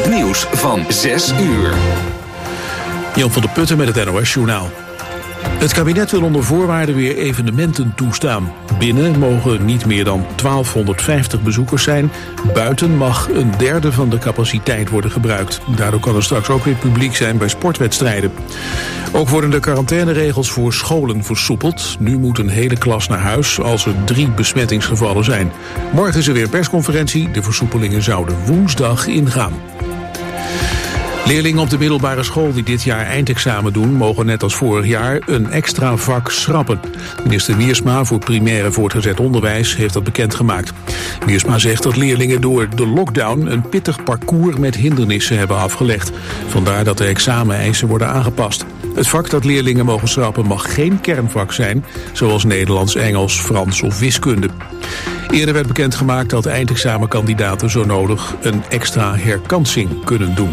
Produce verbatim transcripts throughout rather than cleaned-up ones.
Het nieuws van zes uur. Jan van der Putten met het N O S-journaal. Het kabinet wil onder voorwaarden weer evenementen toestaan. Binnen mogen niet meer dan twaalfhonderdvijftig bezoekers zijn. Buiten mag een derde van de capaciteit worden gebruikt. Daardoor kan er straks ook weer publiek zijn bij sportwedstrijden. Ook worden de quarantaineregels voor scholen versoepeld. Nu moet een hele klas naar huis als er drie besmettingsgevallen zijn. Morgen is er weer persconferentie. De versoepelingen zouden woensdag ingaan. Leerlingen op de middelbare school die dit jaar eindexamen doen, mogen net als vorig jaar een extra vak schrappen. Minister Wiersma voor primair en voortgezet onderwijs heeft dat bekendgemaakt. Wiersma zegt dat leerlingen door de lockdown een pittig parcours met hindernissen hebben afgelegd. Vandaar dat de exameneisen worden aangepast. Het vak dat leerlingen mogen schrappen mag geen kernvak zijn, zoals Nederlands, Engels, Frans of wiskunde. Eerder werd bekendgemaakt dat eindexamenkandidaten zo nodig een extra herkansing kunnen doen.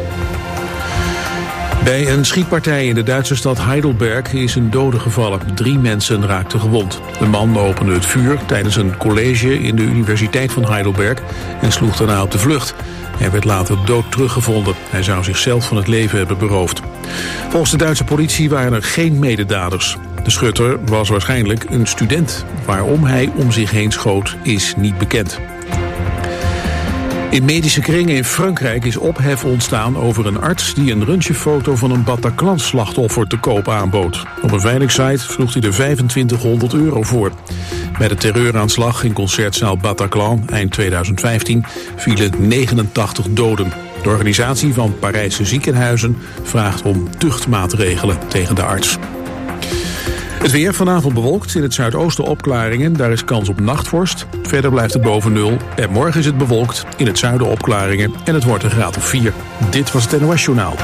Bij een schietpartij in de Duitse stad Heidelberg is een dode gevallen. Drie mensen raakten gewond. De man opende het vuur tijdens een college in de Universiteit van Heidelberg en sloeg daarna op de vlucht. Hij werd later dood teruggevonden. Hij zou zichzelf van het leven hebben beroofd. Volgens de Duitse politie waren er geen mededaders. De schutter was waarschijnlijk een student. Waarom hij om zich heen schoot is niet bekend. In medische kringen in Frankrijk is ophef ontstaan over een arts die een röntgenfoto van een Bataclan-slachtoffer te koop aanbood. Op een veilingsite vroeg hij er vijfentwintighonderd euro voor. Bij de terreuraanslag in concertzaal Bataclan eind tweeduizend vijftien vielen negenentachtig doden. De organisatie van Parijse ziekenhuizen vraagt om tuchtmaatregelen tegen de arts. Het weer vanavond bewolkt, in het zuidoosten opklaringen, daar is kans op nachtvorst. Verder blijft het boven nul en morgen is het bewolkt, in het zuiden opklaringen en het wordt een graad of vier. Dit was het N O S-journaal.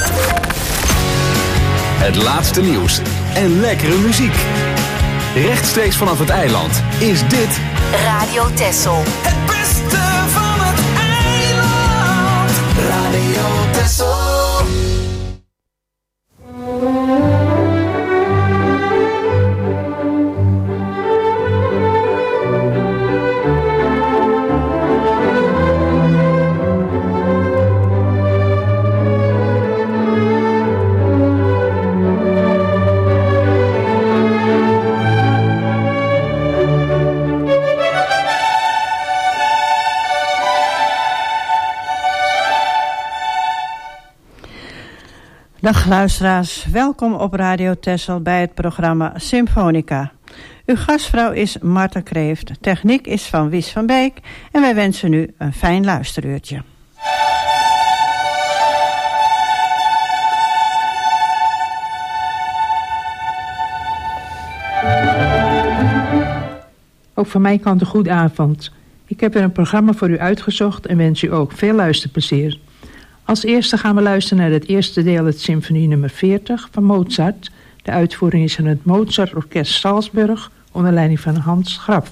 Het laatste nieuws en lekkere muziek. Rechtstreeks vanaf het eiland is dit Radio Texel. Het beste van het eiland. Radio Texel. Dag luisteraars, welkom op Radio Texel bij het programma Symfonica. Uw gastvrouw is Marta Kreeft, techniek is van Wies van Beek en wij wensen u een fijn luisteruurtje. Ook van mijn kant een goede avond. Ik heb er een programma voor u uitgezocht en wens u ook veel luisterplezier. Als eerste gaan we luisteren naar het eerste deel, het symfonie nummer veertig van Mozart. De uitvoering is van het Mozart Orkest Salzburg onder leiding van Hans Graf.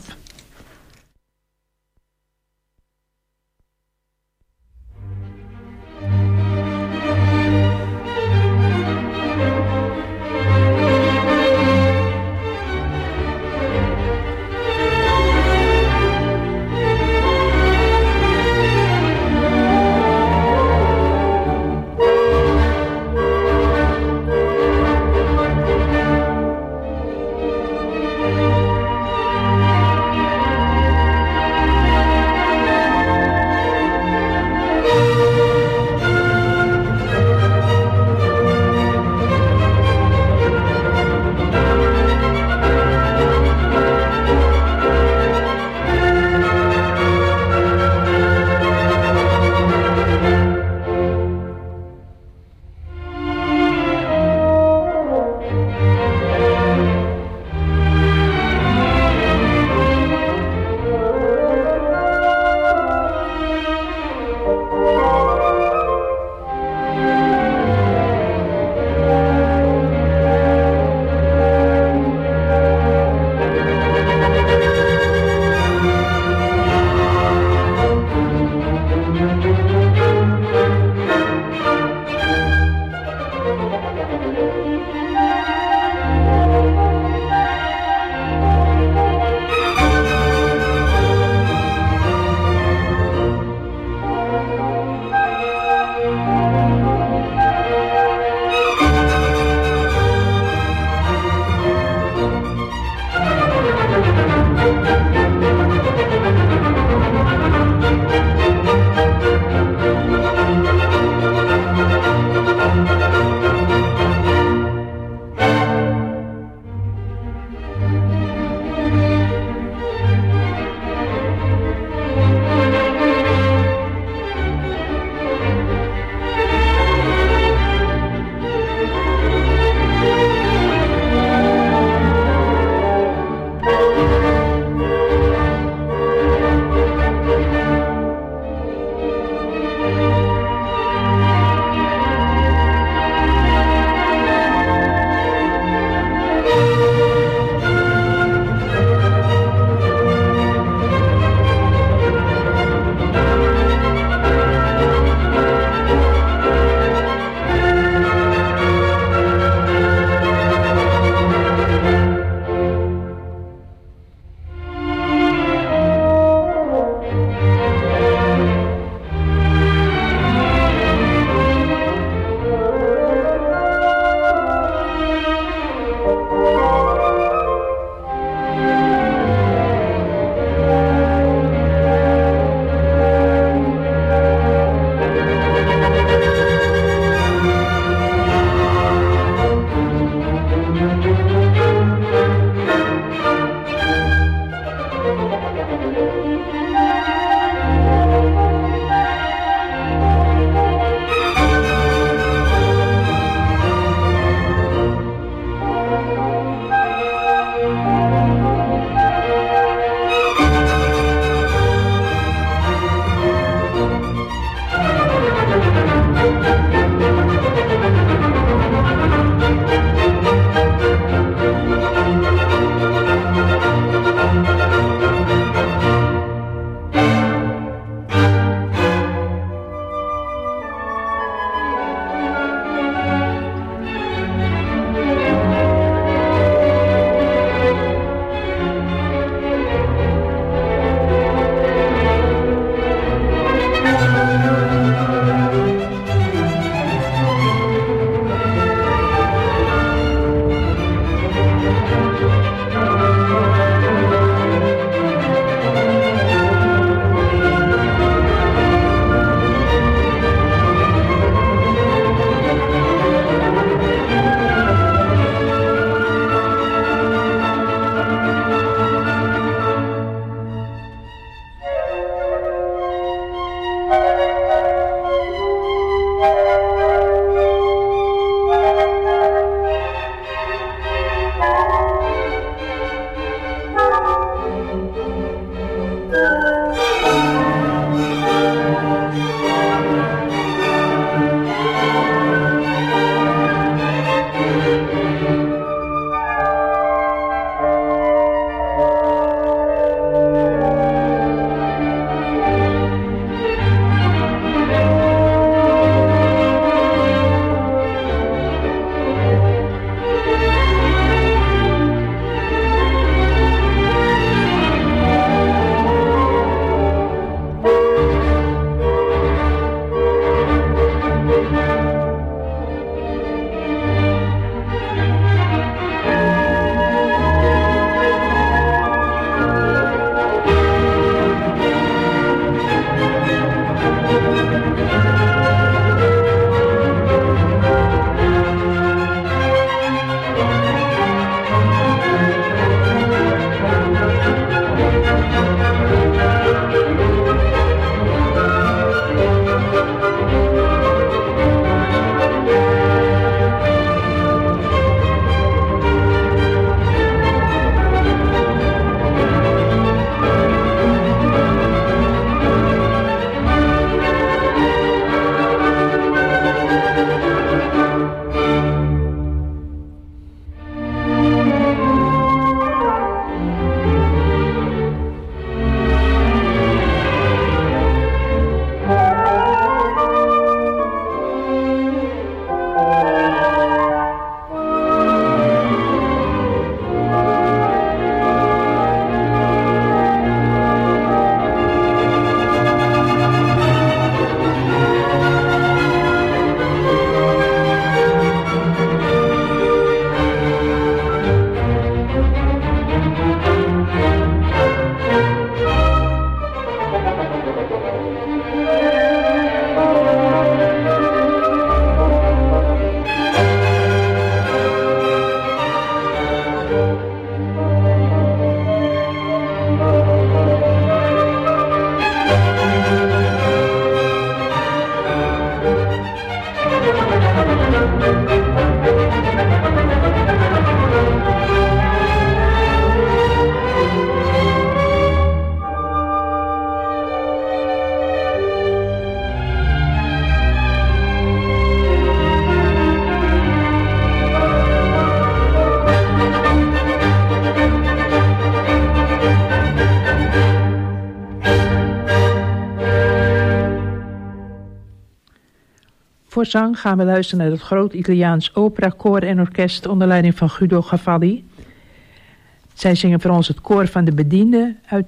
Voor zang gaan we luisteren naar het groot Italiaans opera koor en orkest onder leiding van Guido Cavalli. Zij zingen voor ons het koor van de bedienden uit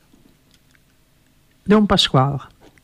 Don Pasquale.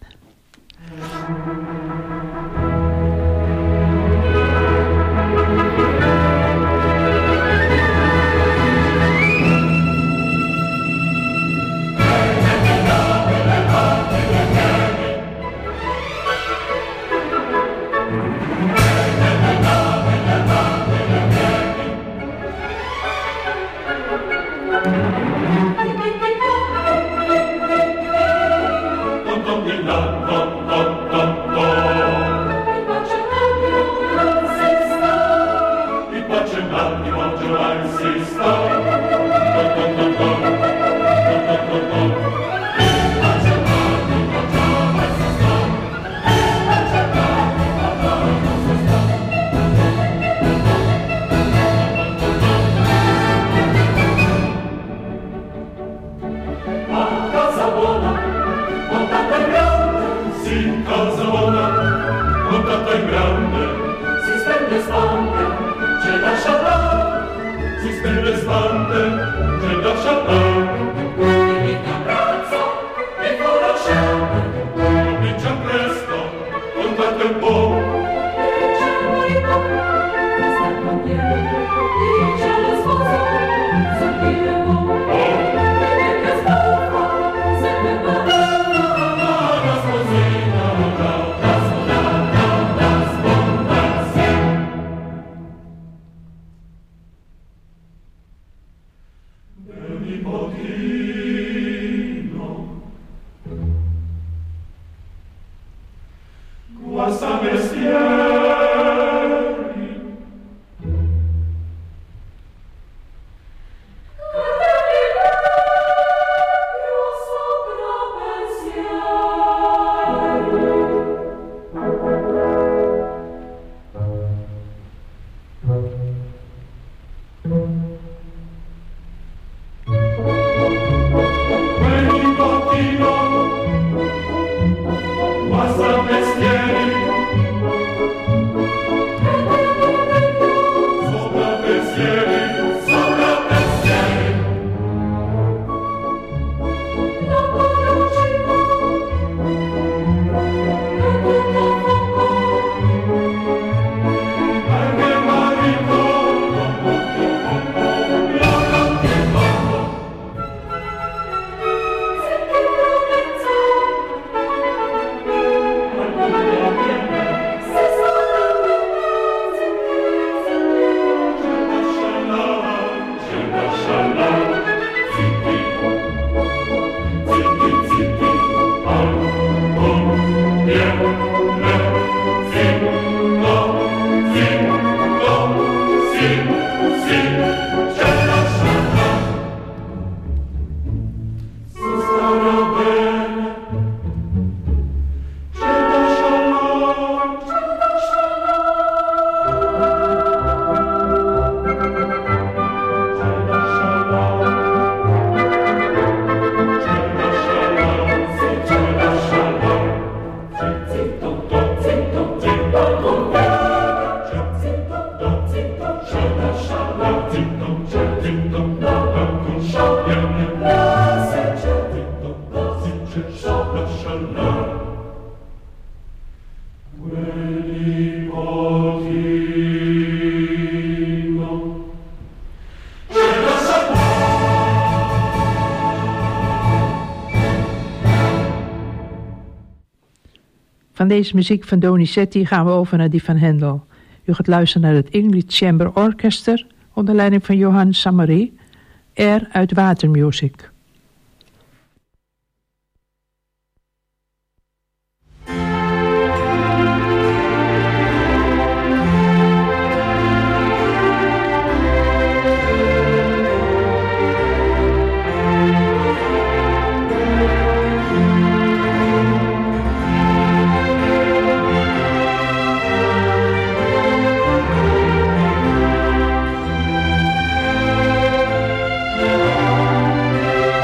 Van deze muziek van Donizetti gaan we over naar die van Handel. U gaat luisteren naar het English Chamber Orchestra onder leiding van Johann Samary, Air uit Watermusic. Thank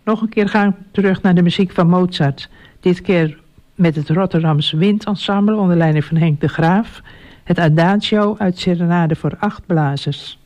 Nog een keer gaan we terug naar de muziek van Mozart. Dit keer met het Rotterdamse Windensemble onder leiding van Henk de Graaf. Het Adagio uit Serenade voor acht blazers.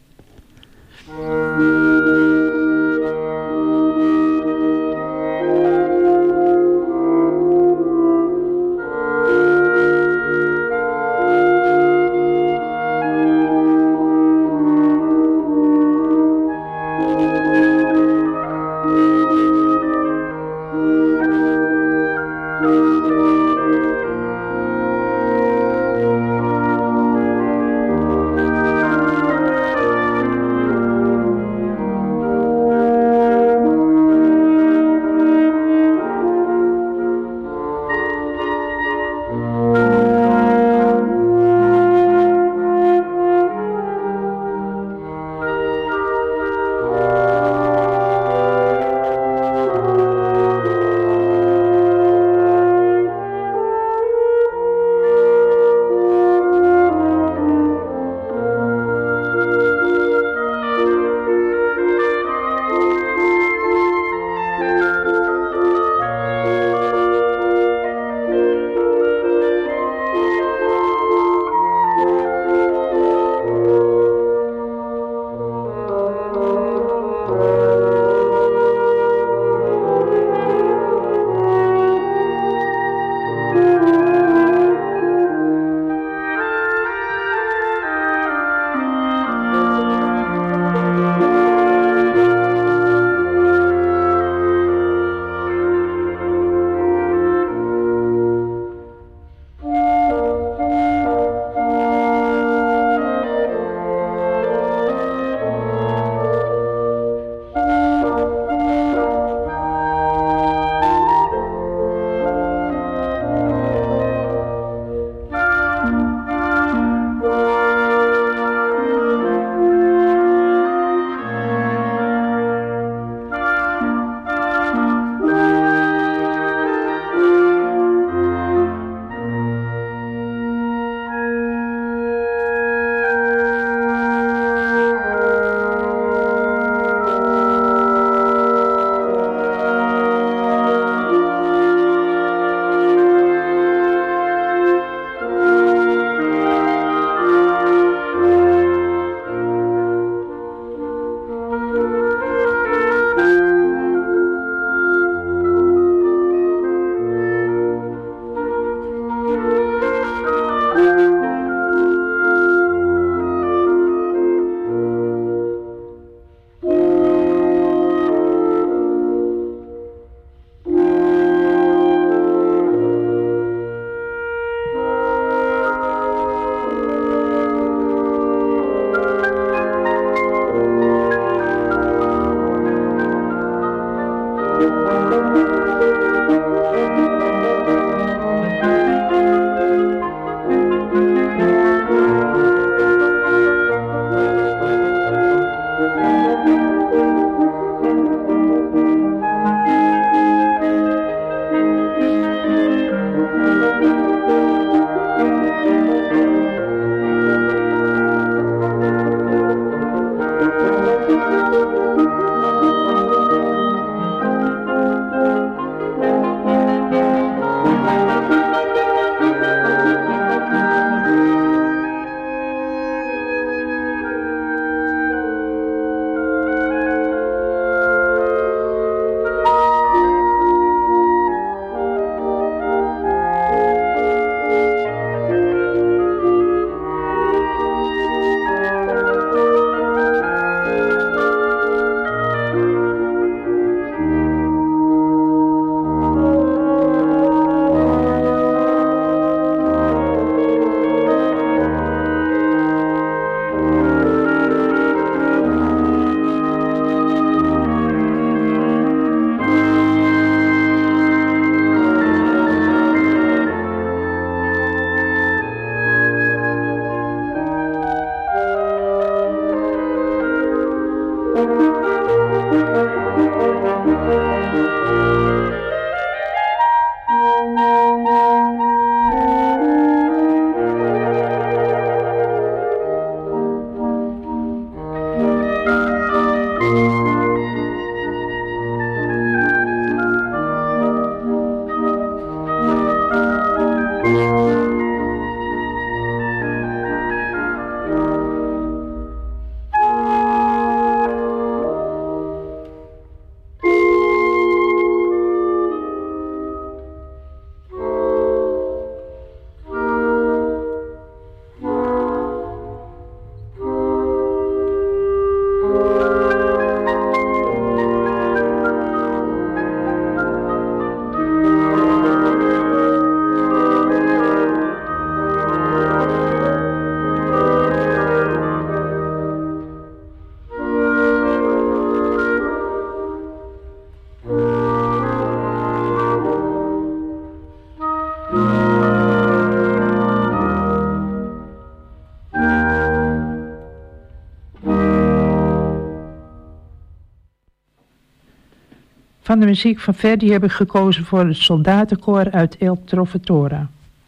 Van de muziek van Verdi heb ik gekozen voor het soldatenkoor uit El Trovatore.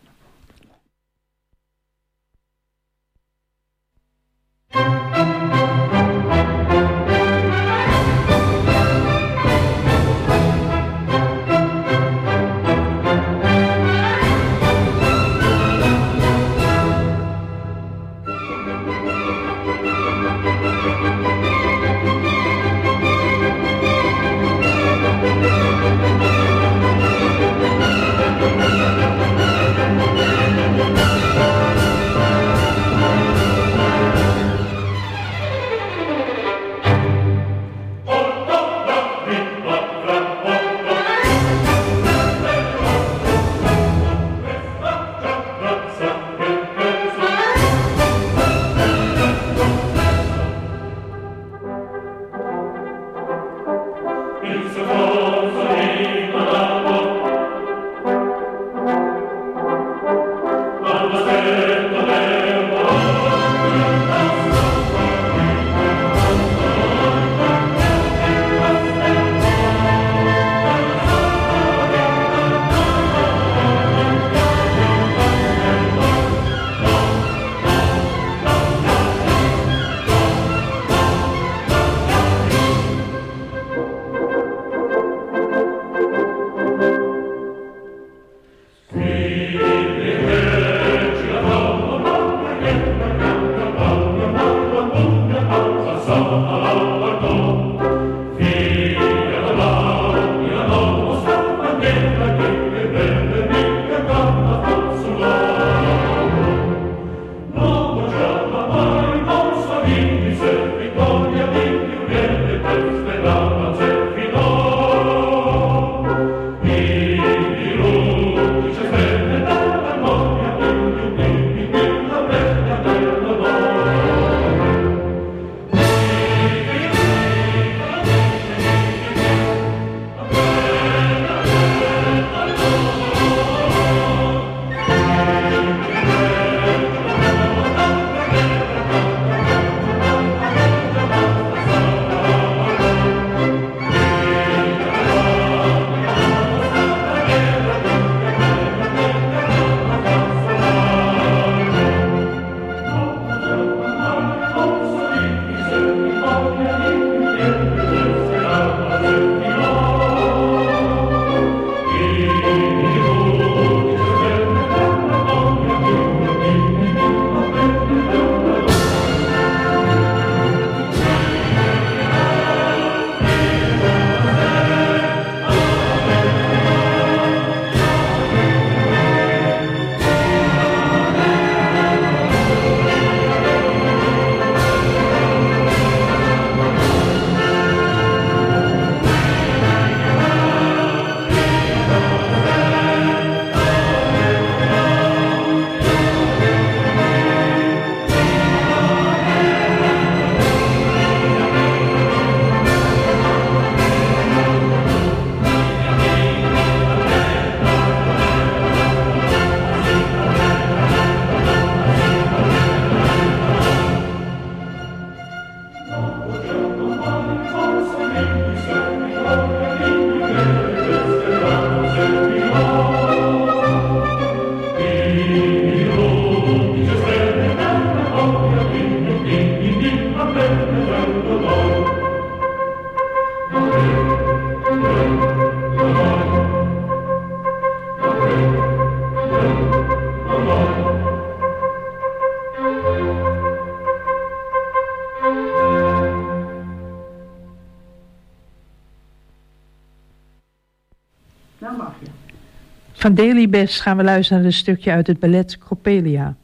Van Delibes gaan we luisteren naar een stukje uit het ballet Coppelia.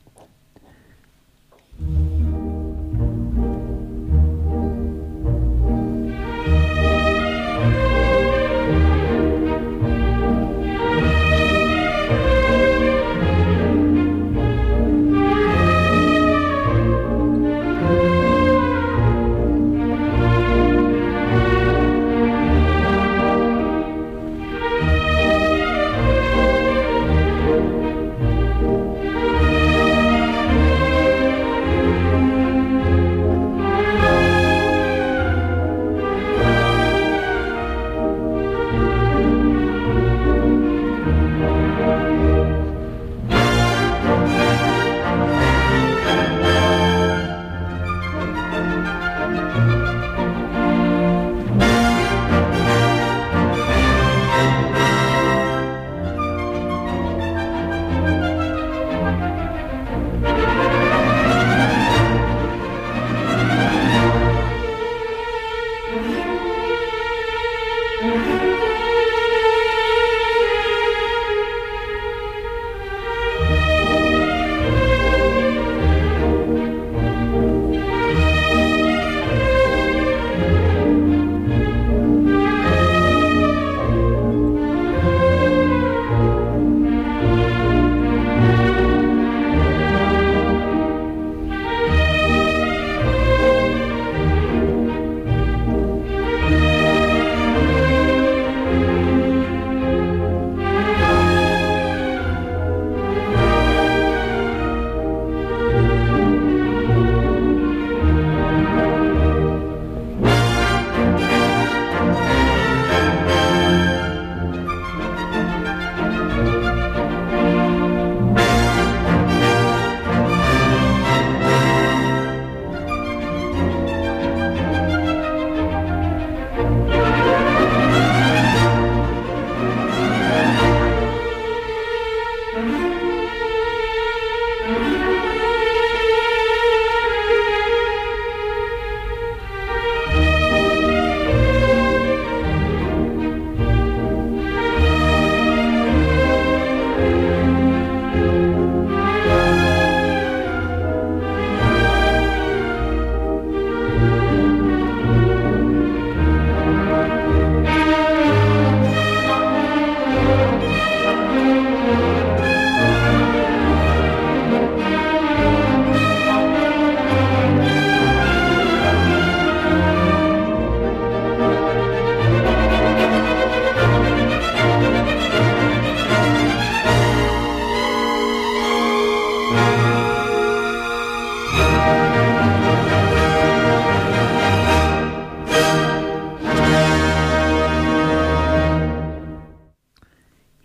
Thank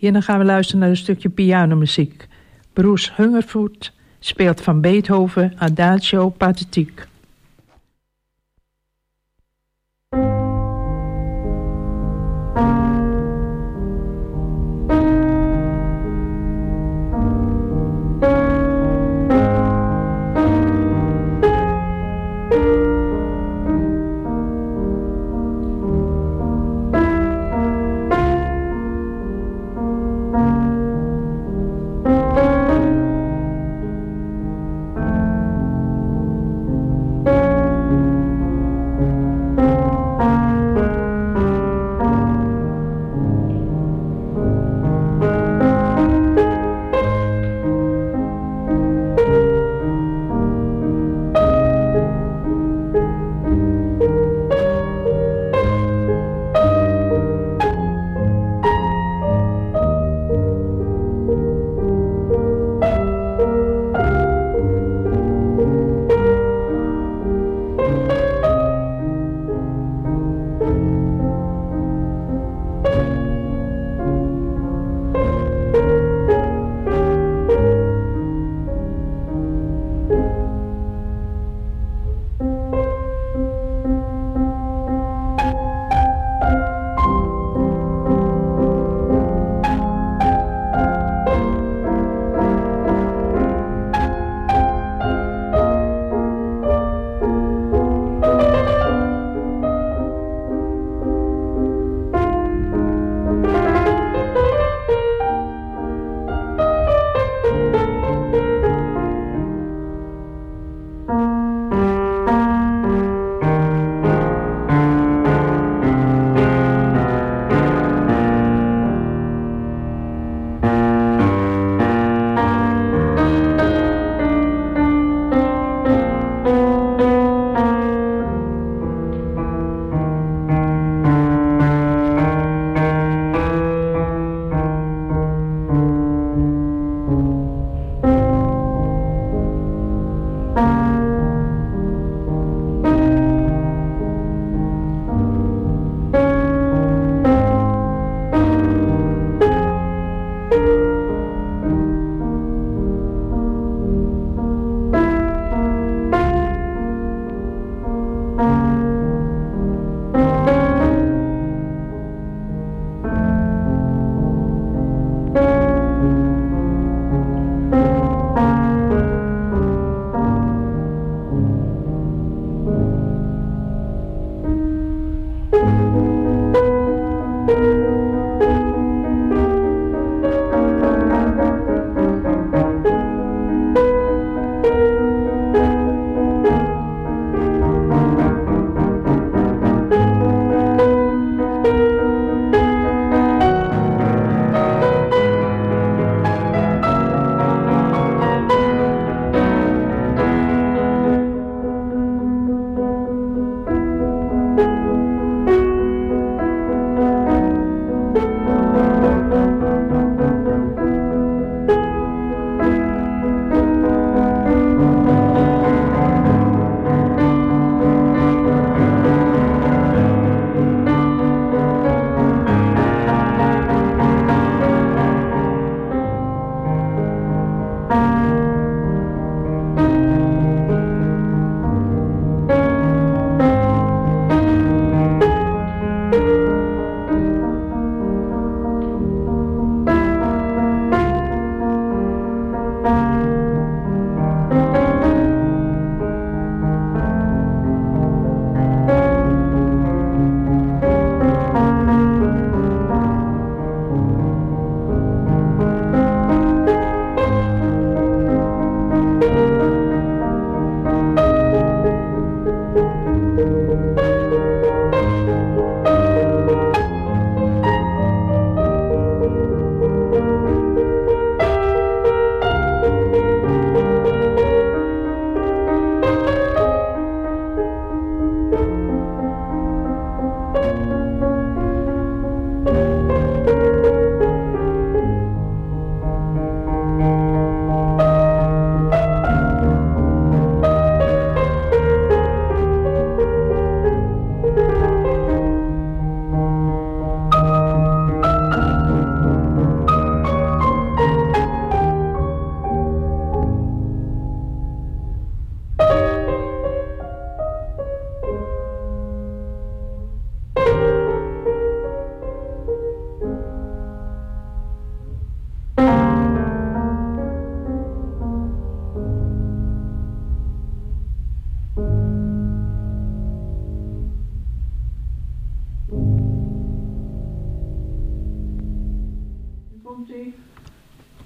Hierna gaan we luisteren naar een stukje pianomuziek. Bruce Hungerford speelt van Beethoven Adagio Pathétique.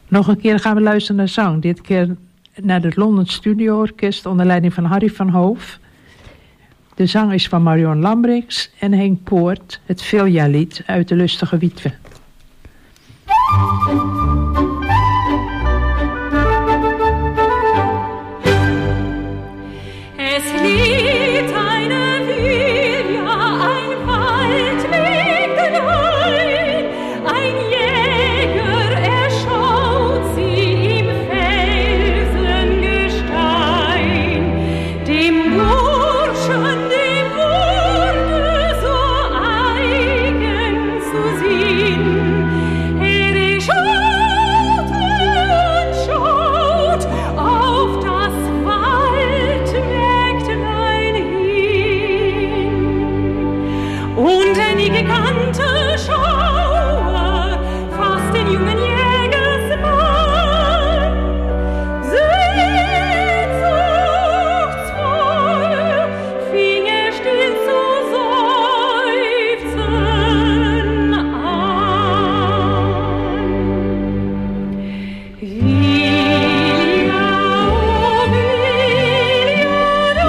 Nog een keer gaan we luisteren naar zang. Dit keer naar het London Studio Orkest onder leiding van Harry van Hoof. De zang is van Marion Lambrix en Henk Poort, het Vilja-lied uit de Lustige Witwe. Es liegt eine Vilja, ein Waldweg allein, ein Jäger, er schaut sie im Felsengestein, dem Burschen, dem wurde so eigen zu sehen. Er schaut und schaut auf das Waldmägdlein hin. Und nie gekannte Schauer fasst den jungen Jägersmann. Sehnsuchtsvoll fing er still zu seufzen an. Vilja, oh Vilja, du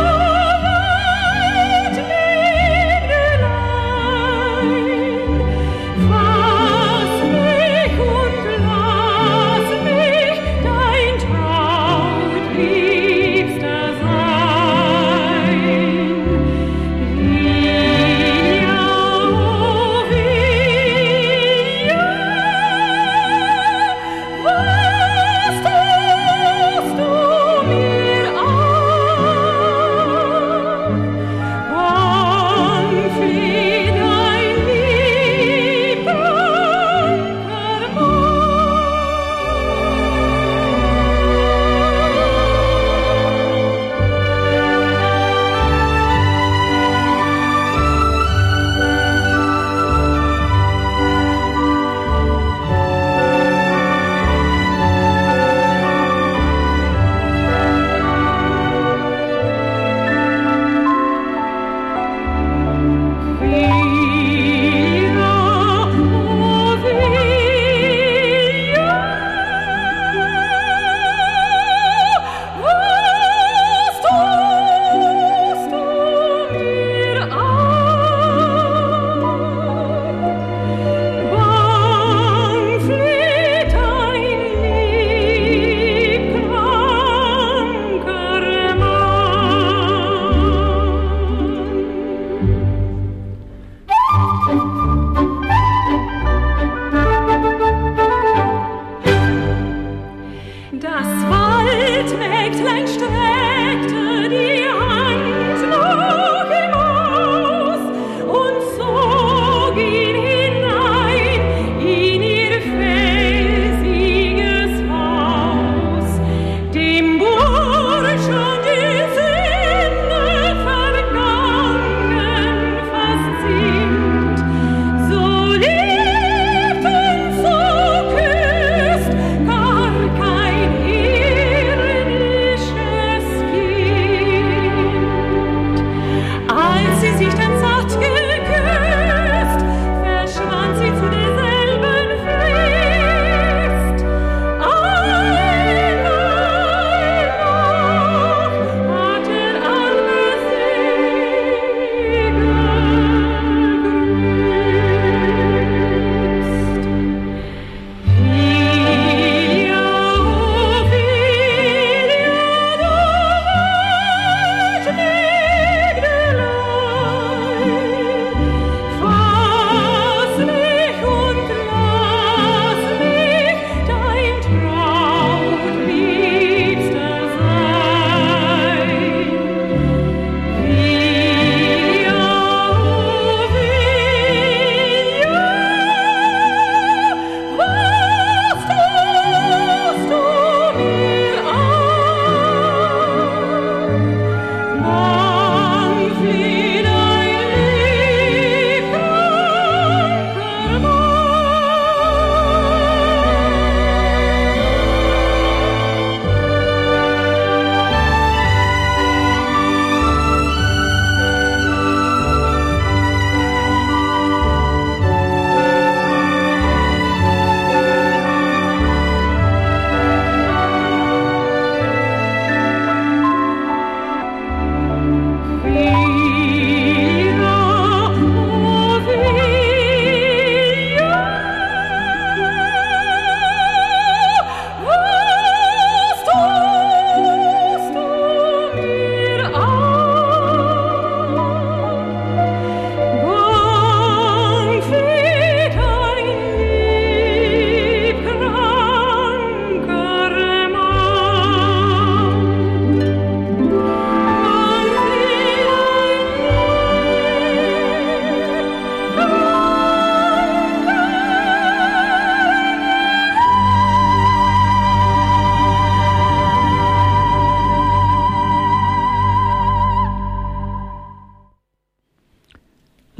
Waldmägdlein, fass mich und lass mich dein Trautliebster sein. Vilja, oh Vilja, was tust du mir an? Wann flieht dein Das Waldmägdlein streckte die Hand noch im Haus und zog ihn hinein in ihr felsiges Haus. Dem Burschen die Sinne vergangen fast sind, so liebt und so küsst gar kein irdisches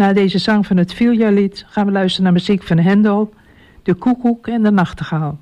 Na deze zang van het Vilja-lied gaan we luisteren naar muziek van Hendel, de koekoek en de nachtegaal.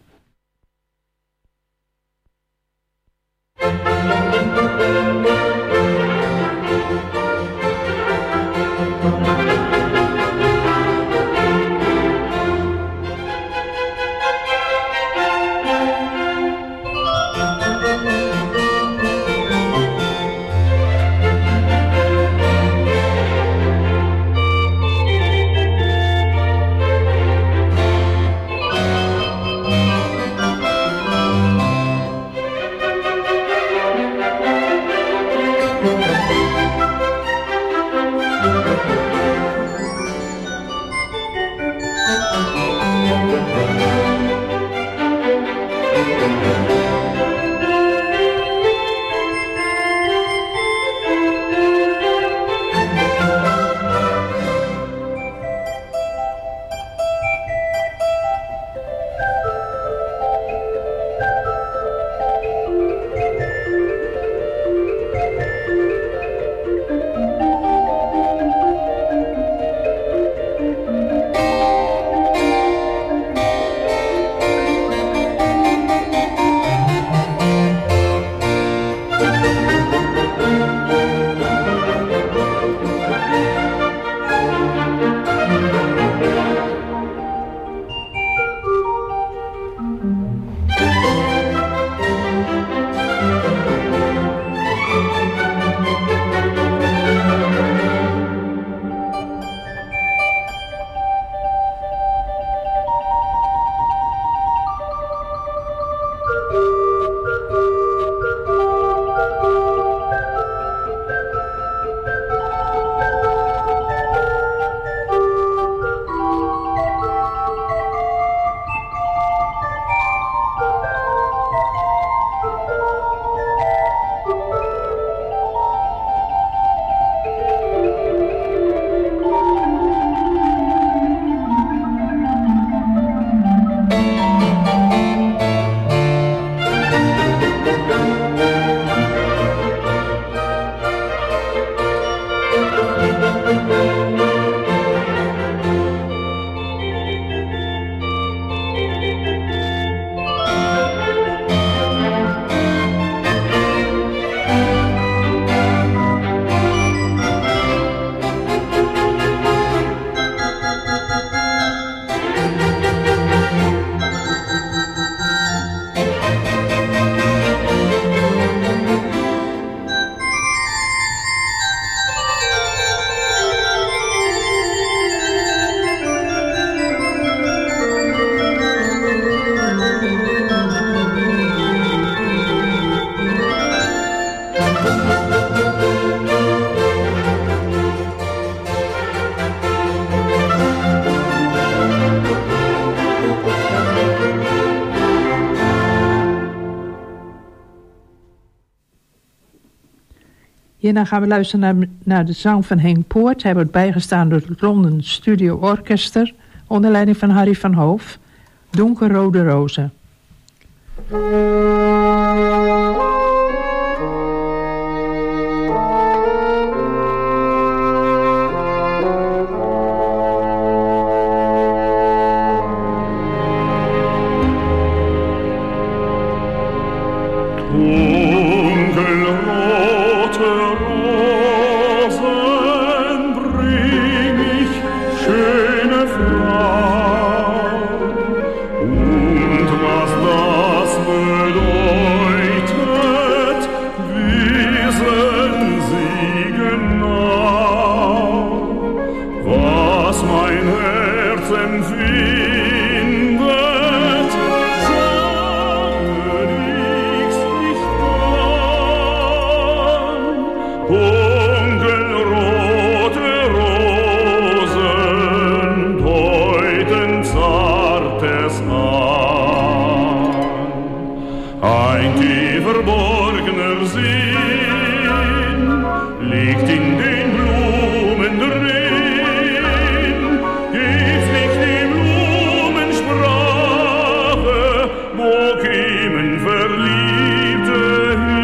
Hierna gaan we luisteren naar, naar de zang van Henk Poort. Hij wordt bijgestaan door het London Studio Orchester onder leiding van Harry van Hoof. Donkerrode rozen.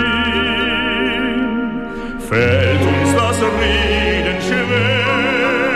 Fällt uns das Reden schwer,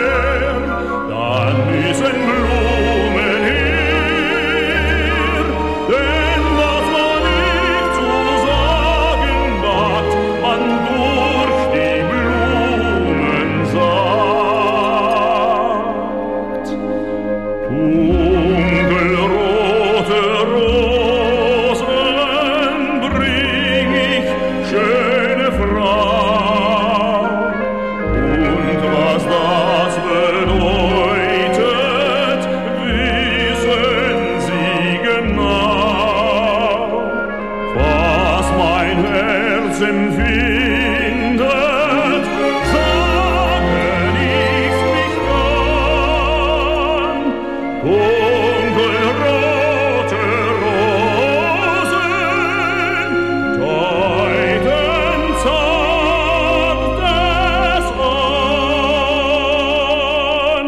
mein Herz empfindet, sagen ich's nicht kann. Dunkelrote Rosen deuten Zartes an.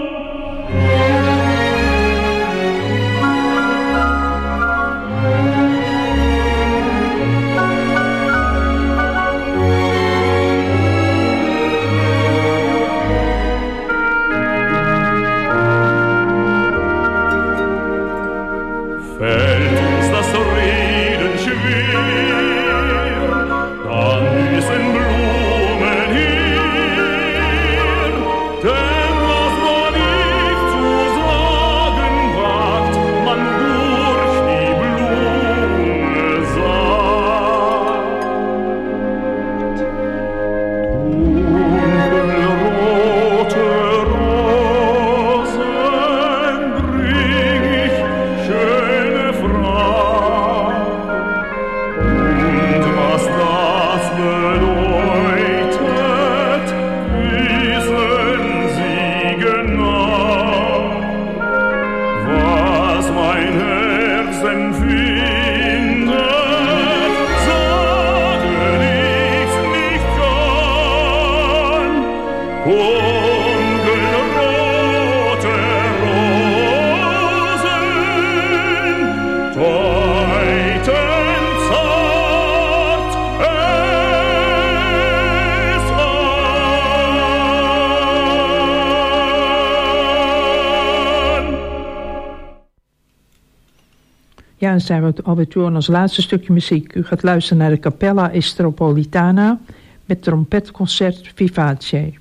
Fällt uns das Reden schwer, dann müssen Blumen hier, denn was man nicht zu sagen wagt, man durch die Blume sagt. Dunkelrote Rosen bring ich, schöne Frau, und was das bedeutet, wissen Sie genau. Was mein Herz empfindet, sagen ich's nicht kann. Dunkelrote Rosen deuten zart es an. Ja, dan zijn we alweer toe aan ons laatste stukje muziek. U gaat luisteren naar de Cappella Estropolitana met trompetconcert Vivace.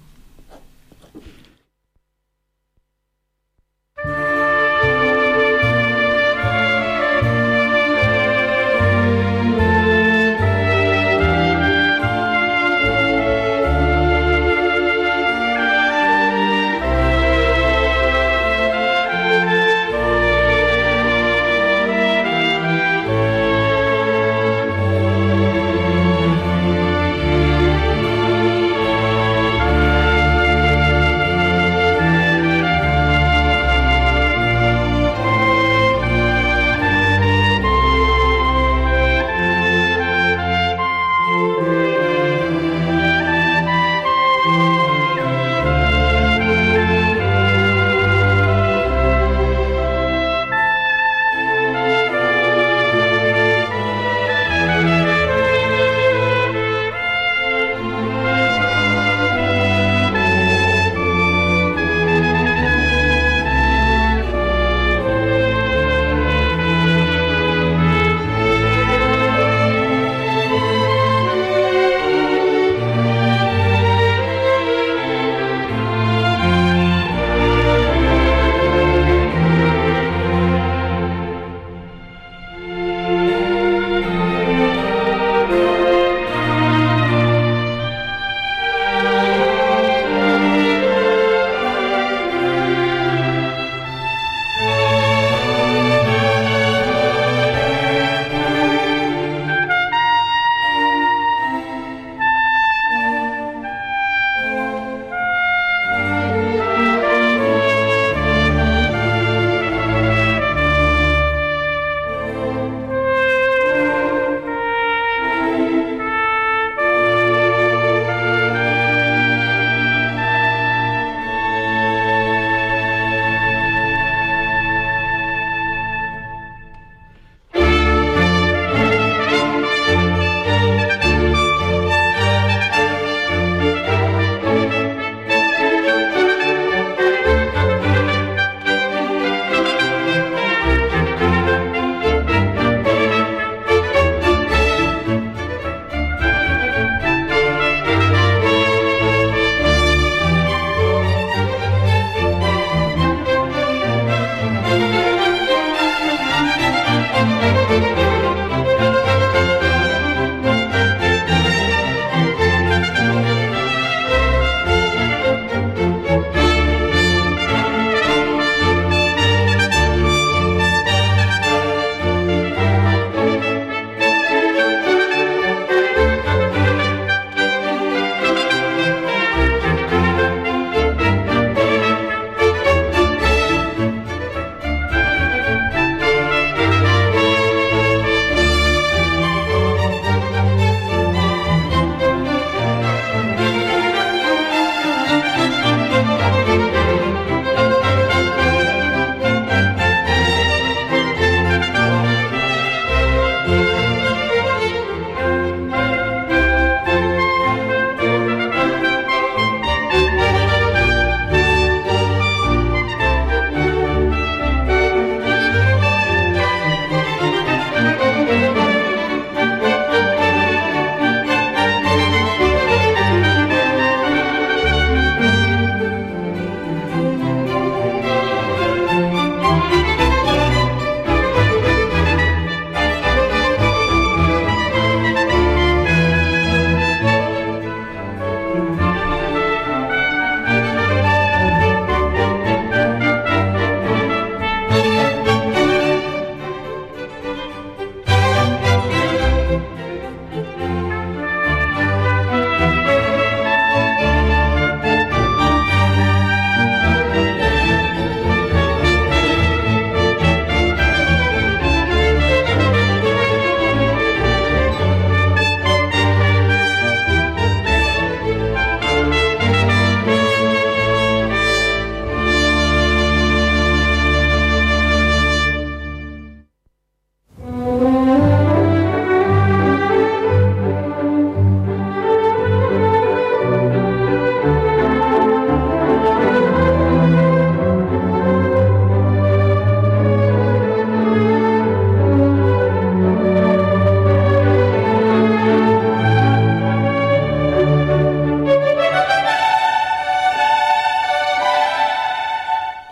Thank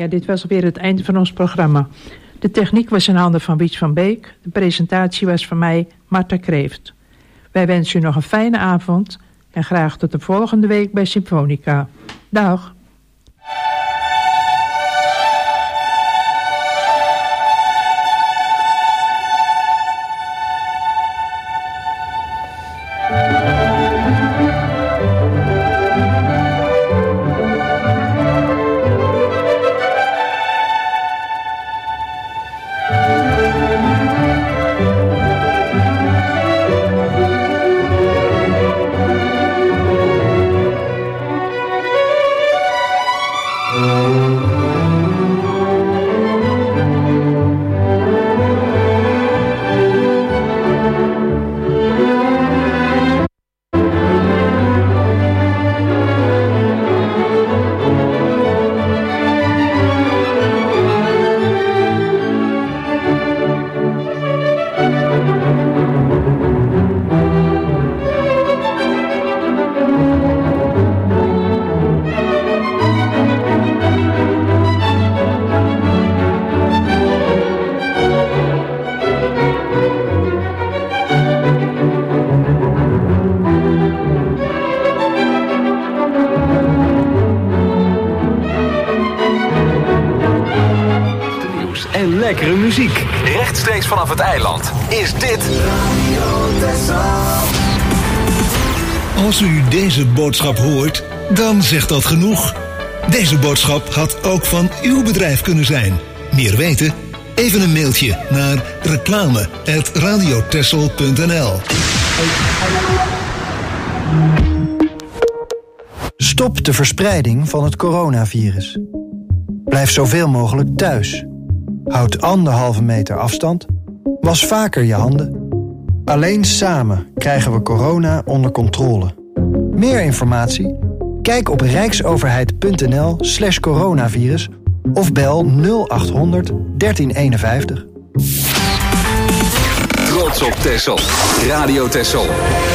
dit was alweer het einde van ons programma. De techniek was in handen van Wiets van Beek. De presentatie was van mij, Marta Kreeft. Wij wensen u nog een fijne avond en graag tot de volgende week bij Symfonica. Dag. Lekkere muziek, rechtstreeks vanaf het eiland, is dit Als u deze boodschap hoort, dan zegt dat genoeg. Deze boodschap had ook van uw bedrijf kunnen zijn. Meer weten? Even een mailtje naar reclame at radiotessel punt n l. Stop de verspreiding van het coronavirus. Blijf zoveel mogelijk thuis. Houd anderhalve meter afstand. Was vaker je handen. Alleen samen krijgen we corona onder controle. Meer informatie? Kijk op rijksoverheid.nl slash coronavirus of bel nul acht honderd dertien eenenvijftig. Trots op Texel. Radio Texel.